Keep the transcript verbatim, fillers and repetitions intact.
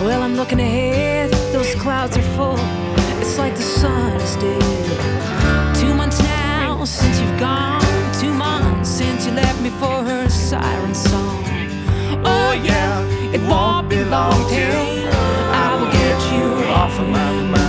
Well, I'm looking ahead, those clouds are full. It's like the sun is dead. Two months now since you've gone. Two months since you left me for her siren song. Oh yeah, it won't be long till I will get you off of my mind.